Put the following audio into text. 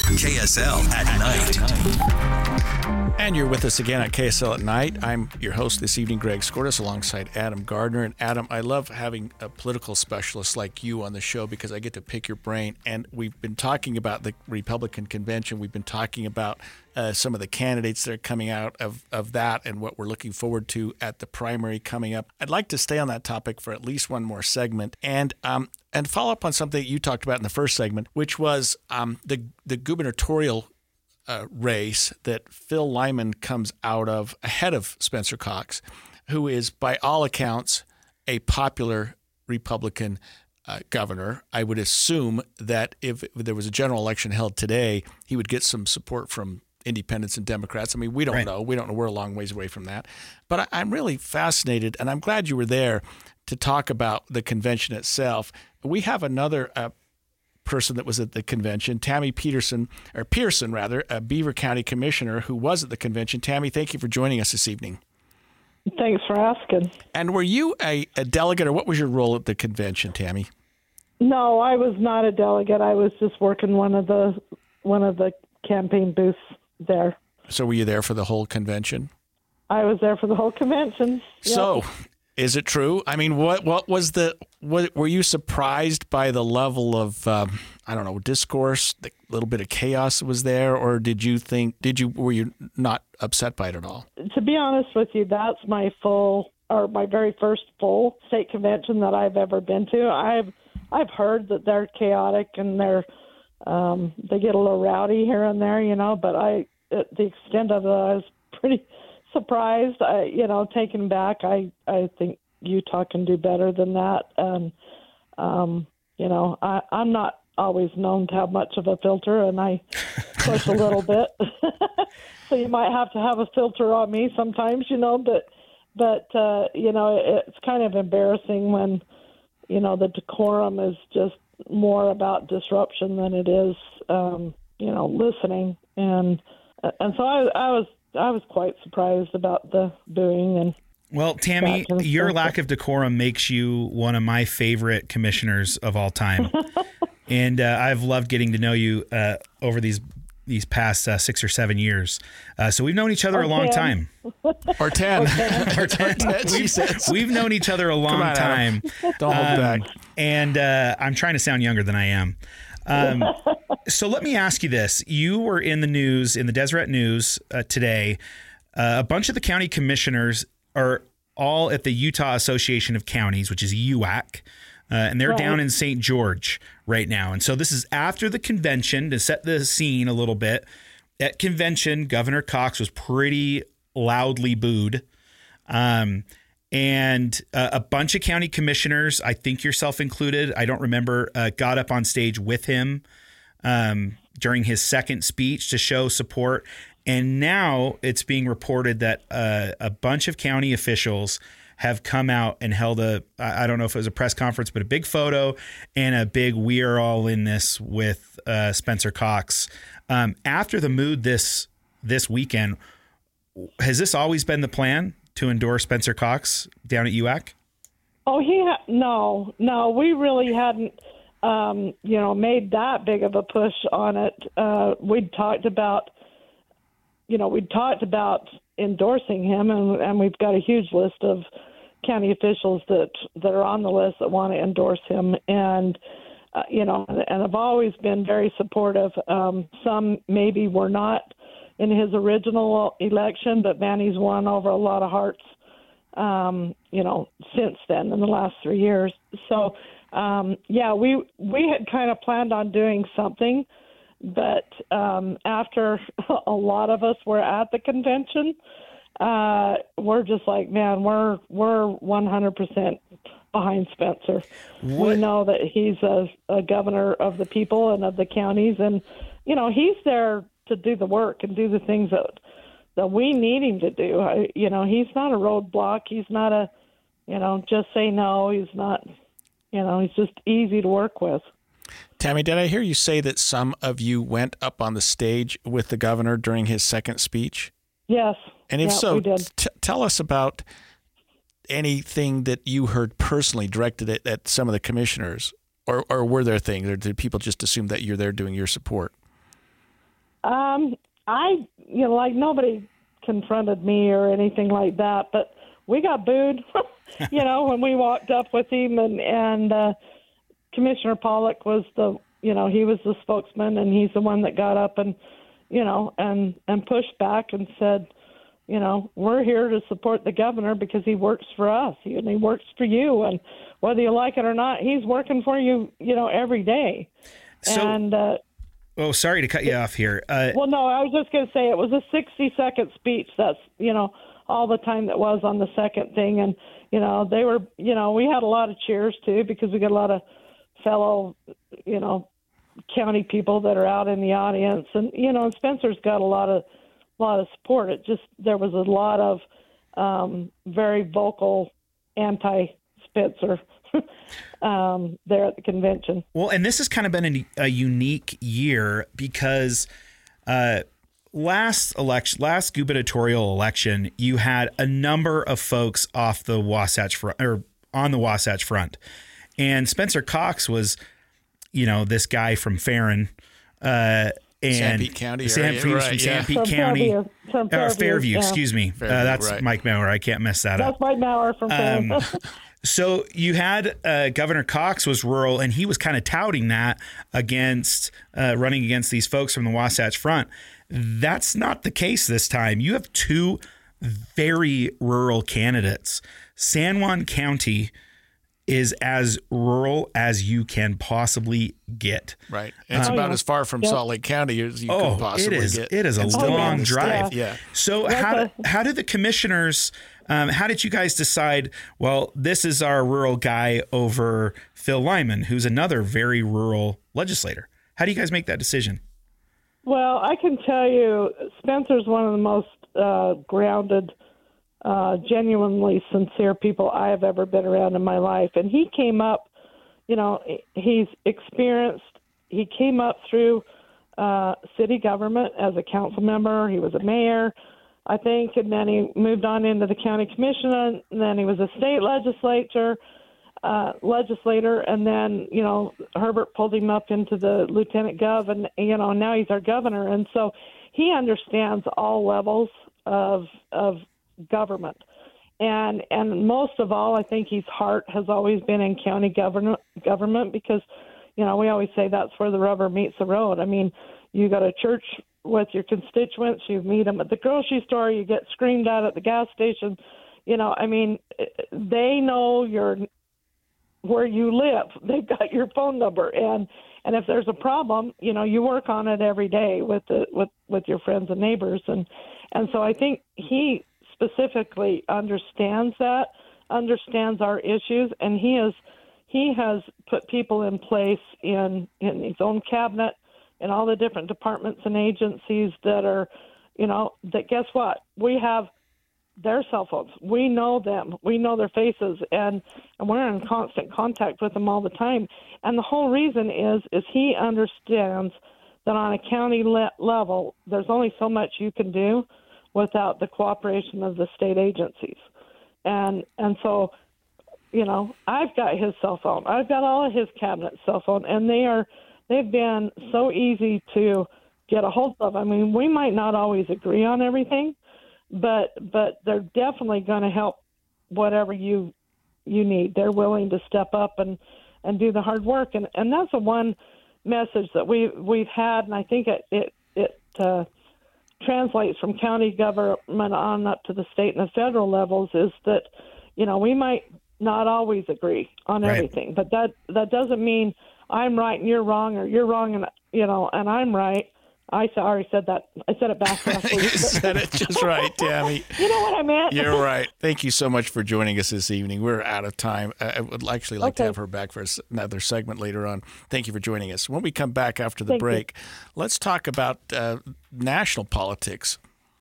KSL at night. And you're with us again at KSL at night. I'm your host this evening, Greg Skordas, alongside Adam Gardner. And Adam, I love having a political specialist like you on the show because I get to pick your brain. And we've been talking about the Republican convention. We've been talking about some of the candidates that are coming out of that and what we're looking forward to at the primary coming up. I'd like to stay on that topic for at least one more segment and follow up on something that you talked about in the first segment, which was the gubernatorial race that Phil Lyman comes out of ahead of Spencer Cox, who is by all accounts a popular Republican governor. I would assume that if there was a general election held today, he would get some support from independents and Democrats. I mean, we don't know. We don't know. We're a long ways away from that. But I'm really fascinated, and I'm glad you were there to talk about the convention itself. We have another person that was at the convention, Tammy Pearson, a Beaver County Commissioner who was at the convention. Tammy, thank you for joining us this evening. Thanks for asking. And were you a delegate, or what was your role at the convention, Tammy? No, I was not a delegate. I was just working one of the campaign booths there. So were you there for the whole convention? I was there for the whole convention. Yep. So, is it true? I mean, what were you surprised by the level of discourse, the little bit of chaos that was there, or were you not upset by it at all? To be honest with you, that's my very first full state convention that I've ever been to. I've heard that they're chaotic and they get a little rowdy here and there, but at the extent of it, I was pretty surprised. Taken back. I think Utah can do better than that. And, I'm not always known to have much of a filter, and I push a little bit. So you might have to have a filter on me sometimes, but it's kind of embarrassing when, the decorum is just more about disruption than it is, listening. And so I was quite surprised about the booing. And well, Tammy, your lack of decorum makes you one of my favorite commissioners of all time. And I've loved getting to know you over these past 6 or 7 years. So we've known each other a long time. Or 10. Or 10. We've known each other a long time. Don't hold back. And I'm trying to sound younger than I am. So let me ask you this. You were in the news, in the Deseret News today. A bunch of the county commissioners are all at the Utah Association of Counties, which is UAC, and they're down in St. George right now. And so this is after the convention. To set the scene a little bit, at convention, Governor Cox was pretty loudly booed. And a bunch of county commissioners, I think yourself included, I don't remember, got up on stage with him during his second speech to show support. And now it's being reported that a bunch of county officials have come out and held I don't know if it was a press conference, but a big photo and a big "we are all in this" with Spencer Cox. After the mood this weekend, has this always been the plan to endorse Spencer Cox down at UAC? Oh, no, we really hadn't, made that big of a push on it. We'd talked about endorsing him, and we've got a huge list of county officials that are on the list that want to endorse him, and have always been very supportive. Some maybe were not in his original election, but Manny's won over a lot of hearts, since then in the last 3 years. So, we had kind of planned on doing something, but after a lot of us were at the convention, we're just like, man, we're 100% behind Spencer. We know that he's a governor of the people and of the counties, and he's there to do the work and do the things that we need him to do. He's not a roadblock. He's not just say no. He's not, he's just easy to work with. Tammy, did I hear you say that some of you went up on the stage with the governor during his second speech? Yes. And if so, tell us about anything that you heard personally directed at some of the commissioners, or were there things, or did people just assume that you're there doing your support? Like nobody confronted me or anything like that, but we got booed, when we walked up with him, and Commissioner Pollock was he was the spokesman, and he's the one that got up and pushed back and said, we're here to support the governor because he works for us and he works for you, and whether you like it or not, he's working for you, every day. So, and sorry to cut you off here. Well, no, I was just going to say it was a 60-second speech. That's, all the time that was on the second thing. And, they were, we had a lot of cheers too, because we got a lot of fellow, county people that are out in the audience. And, Spencer's got a lot of support. There was a lot of very vocal anti-Spencer there at the convention. Well, and this has kind of been a unique year because last gubernatorial election, you had a number of folks off the Wasatch Front, or on the Wasatch Front, and Spencer Cox was, this guy from Farron, and Sanpete County, Sanpete County, Fairview. Excuse me, that's right. Mike Maurer. I can't mess that up. That's Mike Maurer from Farron. So you had Governor Cox was rural, and he was kind of touting that against running against these folks from the Wasatch Front. That's not the case this time. You have two very rural candidates. San Juan County is as rural as you can possibly get. Right. It's about as far from Salt Lake County as you can possibly get. It is a long drive. Yeah. So how did the commissioners, how did you guys decide, well, this is our rural guy over Phil Lyman, who's another very rural legislator? How do you guys make that decision? Well, I can tell you, Spencer's one of the most grounded, genuinely sincere people I have ever been around in my life. And he came up, he's experienced, he came up through city government as a council member. He was a mayor, I think, and then he moved on into the county commission, and then he was a state legislator, and then, Herbert pulled him up into the lieutenant gov, and, now he's our governor. And so he understands all levels of government. And most of all, I think his heart has always been in county government because, we always say that's where the rubber meets the road. I mean, you go to church with your constituents, you meet them at the grocery store, you get screamed at the gas station. They know where you live. They've got your phone number, and if there's a problem, you work on it every day with your friends and neighbors, and so I think he specifically understands our issues, and he has put people in place in his own cabinet and all the different departments and agencies that are, that guess what? We have their cell phones. We know them. We know their faces, and we're in constant contact with them all the time. And the whole reason is he understands that on a county level, there's only so much you can do without the cooperation of the state agencies. And so, I've got his cell phone. I've got all of his cabinet cell phone, and they've been so easy to get a hold of. I mean, we might not always agree on everything, but they're definitely going to help whatever you need. They're willing to step up and do the hard work. And that's the one message that we've had, and I think it translates from county government on up to the state and the federal levels, is that, we might not always agree on everything, but that doesn't mean I'm right and you're wrong, or you're wrong and I'm right. I already said that. I said it back last week. You said it just right, Tammy. You know what I meant? You're right. Thank you so much for joining us this evening. We're out of time. I would actually like to have her back for another segment later on. Thank you for joining us. When we come back after the break, let's talk about national politics.